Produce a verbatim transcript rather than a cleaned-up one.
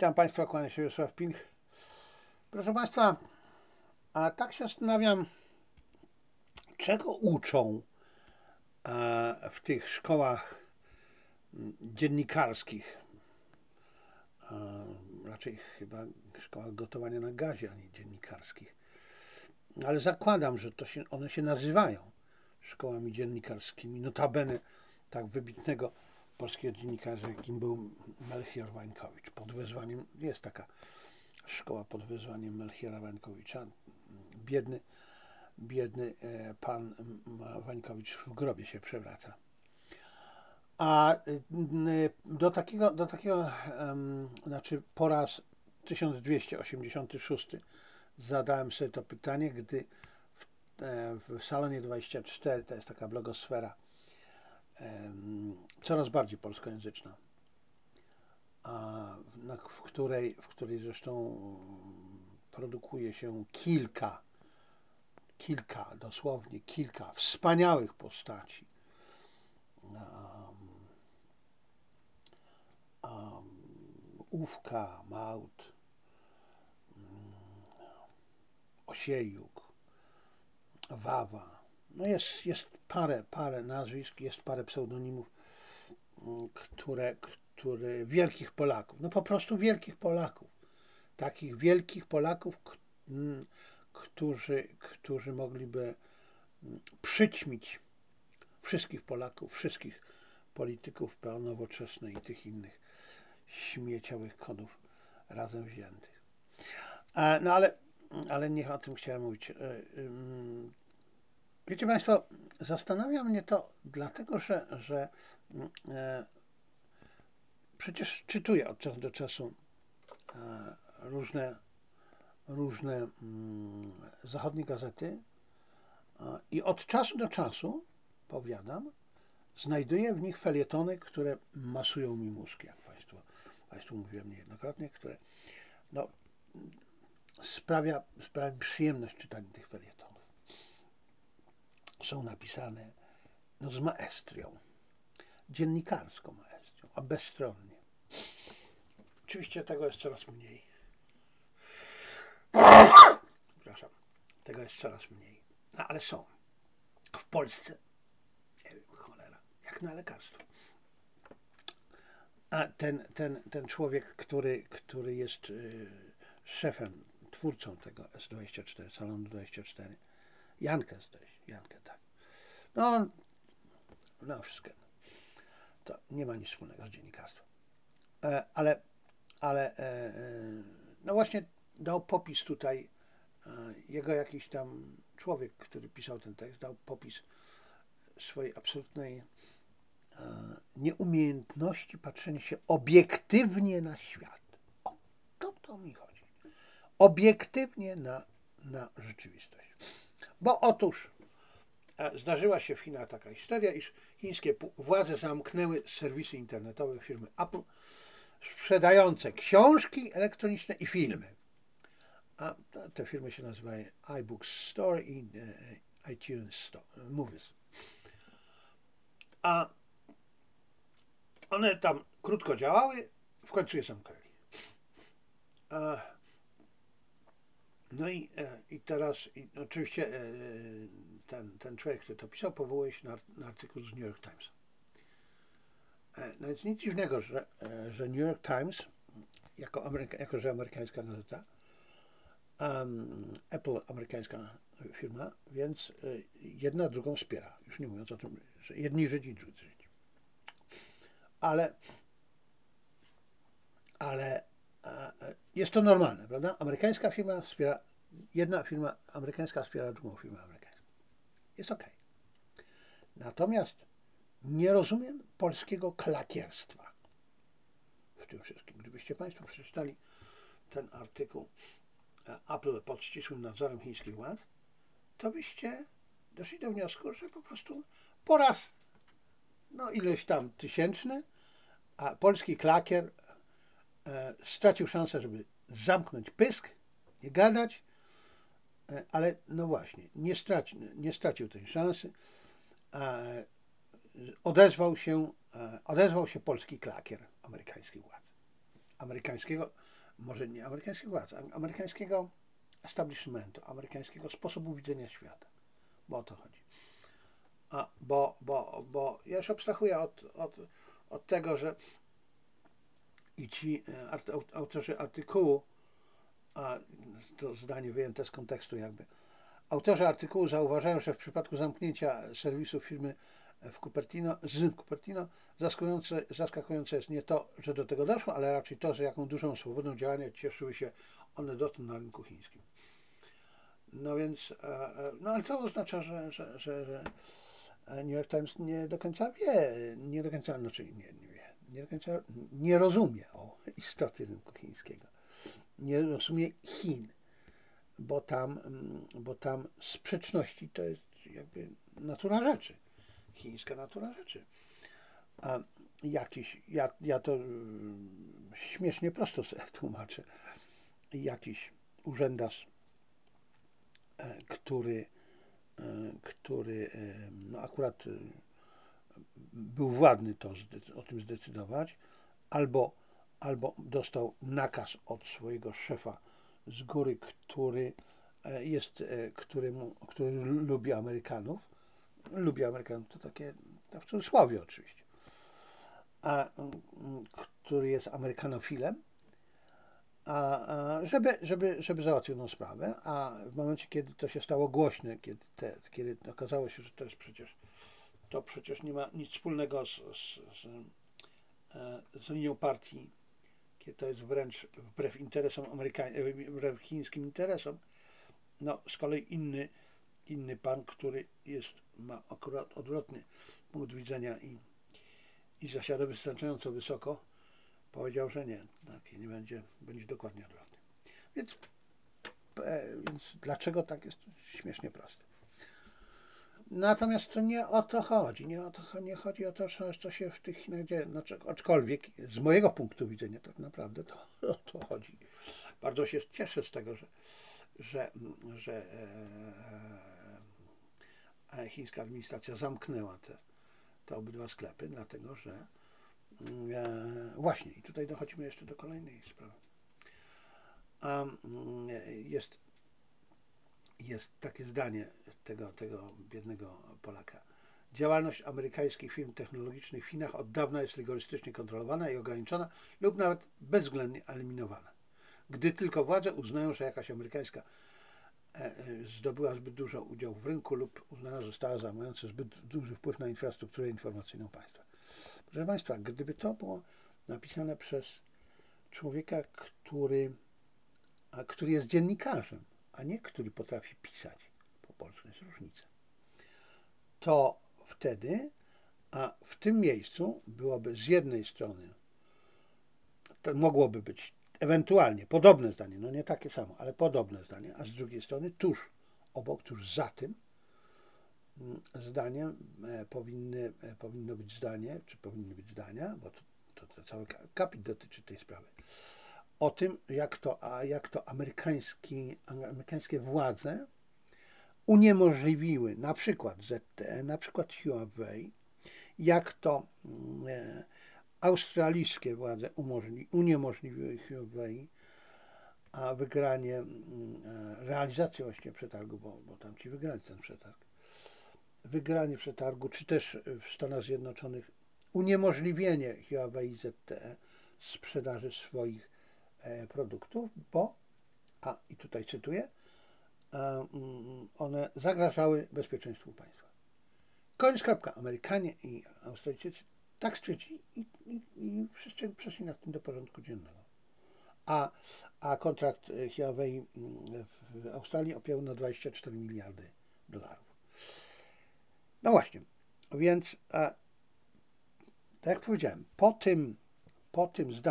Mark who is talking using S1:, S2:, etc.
S1: Witam Państwa, kłania się Wiesław Pilch. Proszę Państwa, a tak się zastanawiam, czego uczą e, w tych szkołach dziennikarskich, e, raczej chyba szkołach gotowania na gazie, a nie dziennikarskich. Ale zakładam, że to się, one się nazywają szkołami dziennikarskimi. Notabene tak wybitnego polskiego dziennikarza, jakim był Melchior Wańkowicz. Pod wezwaniem, jest taka szkoła pod wezwaniem Melchiora Wańkowicza. Biedny, biedny pan Wańkowicz w grobie się przewraca. A do takiego, do takiego um, znaczy po raz tysiąc dwieście osiemdziesiąty szósty zadałem sobie to pytanie, gdy w, w Salonie dwadzieścia cztery, to jest taka blogosfera um, coraz bardziej polskojęzyczna, a w, w, której, w której zresztą produkuje się kilka, kilka, dosłownie kilka wspaniałych postaci. Um, um, Ówka, Małd, um, Osiejuk, Wawa. No jest, jest parę, parę nazwisk, jest parę pseudonimów, które, które wielkich Polaków, no po prostu wielkich Polaków, takich wielkich Polaków, którzy, którzy mogliby przyćmić wszystkich Polaków, wszystkich polityków pełnonowoczesnej i tych innych śmieciowych kodów razem wziętych. No ale, ale nie o tym chciałem mówić. Wiecie Państwo, zastanawia mnie to dlatego, że, że przecież czytuję od czasu do czasu różne, różne zachodnie gazety i od czasu do czasu, powiadam, znajduję w nich felietony, które masują mi mózg, jak Państwu, Państwu mówiłem niejednokrotnie, które no, sprawia, sprawia przyjemność czytania tych felietonów. Są napisane no, z maestrią, dziennikarską maestrią, a bezstronnie. Oczywiście tego jest coraz mniej. Przepraszam, tego jest coraz mniej. No, ale są. W Polsce, nie wiem, cholera, jak na lekarstwo. A ten, ten, ten człowiek, który, który jest y, szefem, twórcą tego S dwadzieścia cztery, Salonu dwadzieścia cztery, Jankę zdaje się, Jankę, tak. No, no wszystko. To nie ma nic wspólnego z dziennikarstwem. E, ale, ale e, no właśnie dał popis tutaj, e, jego jakiś tam człowiek, który pisał ten tekst, dał popis swojej absolutnej nieumiejętności patrzenia się obiektywnie na świat. O, to to mi chodzi. Obiektywnie na, na rzeczywistość. Bo otóż zdarzyła się w Chinach taka historia, iż chińskie władze zamknęły serwisy internetowe firmy Apple sprzedające książki elektroniczne i filmy. A te firmy się nazywają iBooks Store i iTunes Store, Movies. A one tam krótko działały, w końcu je zamknęli. No i, i teraz i oczywiście ten, ten człowiek, który to pisał, powołuje się na, na artykuł z New York Times. No więc nic dziwnego, że, że New York Times, jako, Ameryka, jako że amerykańska gazeta, um, Apple amerykańska firma, więc jedna drugą wspiera. Już nie mówiąc o tym, że jedni Żydzi, drudzy Żydzi. Ale, ale jest to normalne, prawda? Amerykańska firma wspiera, jedna firma amerykańska wspiera drugą firmę amerykańską. Jest ok. Natomiast nie rozumiem polskiego klakierstwa w tym wszystkim. Gdybyście Państwo przeczytali ten artykuł Apple pod ścisłym nadzorem chińskich władz, to byście doszli do wniosku, że po prostu po raz no ileś tam tysięczny, a polski klakier e, stracił szansę, żeby zamknąć pysk, nie gadać, e, ale no właśnie, nie, straci, nie stracił tej szansy, a odezwał się, odezwał się polski klakier amerykańskich władz. Amerykańskiego może nie amerykańskich władz, amerykańskiego establishmentu, amerykańskiego sposobu widzenia świata, bo o to chodzi. A, bo, bo, bo ja już abstrahuję od, od, od tego, że i ci autorzy artykułu, a to zdanie wyjęte z kontekstu jakby, autorzy artykułu zauważają, że w przypadku zamknięcia serwisu firmy w Cupertino, z Cupertino zaskakujące, zaskakujące jest nie to, że do tego doszło, ale raczej to, że jaką dużą swobodą działania cieszyły się one dotąd na rynku chińskim. No więc, no ale to oznacza, że, że, że, że New York Times nie do końca wie, nie do końca, znaczy nie, nie wie, nie do końca nie rozumie o istoty rynku chińskiego. Nie rozumie Chin, bo tam, bo tam sprzeczności to jest jakby natura rzeczy, chińska natura rzeczy. A jakiś, ja, ja to śmiesznie prosto sobie tłumaczę, jakiś urzędarz, który, który no akurat był władny to o tym zdecydować, albo, albo dostał nakaz od swojego szefa z góry, który jest, któremu, który lubi Amerykanów, lubi Amerykanów, to takie, to w cudzysłowie oczywiście, a który jest amerykanofilem, a, a żeby, żeby, żeby załatwił tą sprawę, a w momencie, kiedy to się stało głośne, kiedy, te, kiedy okazało się, że to jest przecież, to przecież nie ma nic wspólnego z, z, z, z linią partii, kiedy to jest wręcz wbrew interesom amerykańskim, wbrew chińskim interesom, no z kolei inny, inny pan, który jest, ma akurat odwrotny punkt widzenia i, i zasiada wystarczająco wysoko, powiedział, że nie, tak nie będzie, będzie dokładnie odwrotny. Więc, e, więc dlaczego tak jest? Śmiesznie proste. Natomiast to nie o to chodzi. Nie, o to, nie chodzi o to, co się w tych Chinach dzieje. Znaczy, aczkolwiek z mojego punktu widzenia tak naprawdę to o to chodzi. Bardzo się cieszę z tego, że, że, że e, chińska administracja zamknęła te, te obydwa sklepy, dlatego że e, właśnie, i tutaj dochodzimy jeszcze do kolejnej sprawy. A jest, jest takie zdanie tego, tego biednego Polaka. Działalność amerykańskich firm technologicznych w Chinach od dawna jest rygorystycznie kontrolowana i ograniczona lub nawet bezwzględnie eliminowana. Gdy tylko władze uznają, że jakaś amerykańska zdobyła zbyt dużo udziału w rynku lub uznana została za mające zbyt duży wpływ na infrastrukturę informacyjną państwa. Proszę Państwa, gdyby to było napisane przez człowieka, który, a, który jest dziennikarzem, a nie który potrafi pisać po polsku, jest różnica, to wtedy, a w tym miejscu byłoby z jednej strony, to mogłoby być ewentualnie podobne zdanie, no nie takie samo, ale podobne zdanie, a z drugiej strony tuż obok, tuż za tym zdaniem powinny, powinno być zdanie, czy powinny być zdania, bo to, to, to cały kapit dotyczy tej sprawy, o tym, jak to, a jak to amerykański, amerykańskie władze uniemożliwiły na przykład Z T E, na przykład Huawei, jak to e, australijskie władze uniemożliwiły Huawei a wygranie, e, realizację właśnie przetargu, bo, bo tam ci wygrali ten przetarg, wygranie przetargu, czy też w Stanach Zjednoczonych uniemożliwienie Huawei Z T E sprzedaży swoich e, produktów, bo, a i tutaj cytuję, one zagrażały bezpieczeństwu państwa. Koniec, kropka. Amerykanie i Australijczycy tak stwierdzili i, i, i wszyscy przeszli nad tym do porządku dziennego. A, a kontrakt Huawei w Australii opiewał na dwadzieścia cztery miliardy dolarów. No właśnie, więc a, tak jak powiedziałem, po tym, po tym zdaniu,